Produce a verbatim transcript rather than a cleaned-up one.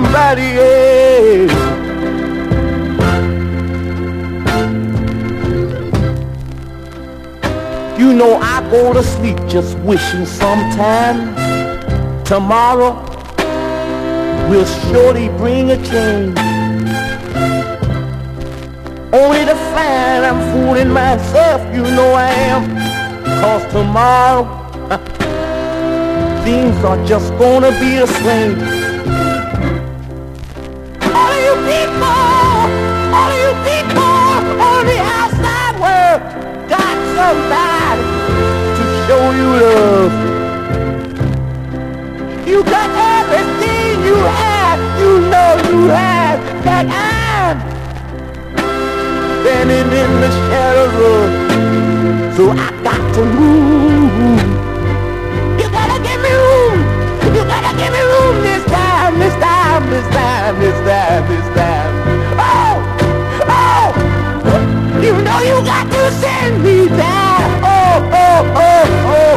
somebody else. You know I go to sleep just wishing sometime tomorrow will surely bring a change. Only to find I'm fooling myself, you know I am. 'Cause tomorrow things are just gonna be the same. All of you people, all of you people on the outside world got somebody to show you love. You got everything you have, you know you have, that I'm standing in the shadows, so I got to move. You gotta give me room, you gotta give me room this time, this time, this time, this time, this time. Oh, oh, you know you got to send me down. Oh, oh, oh, oh,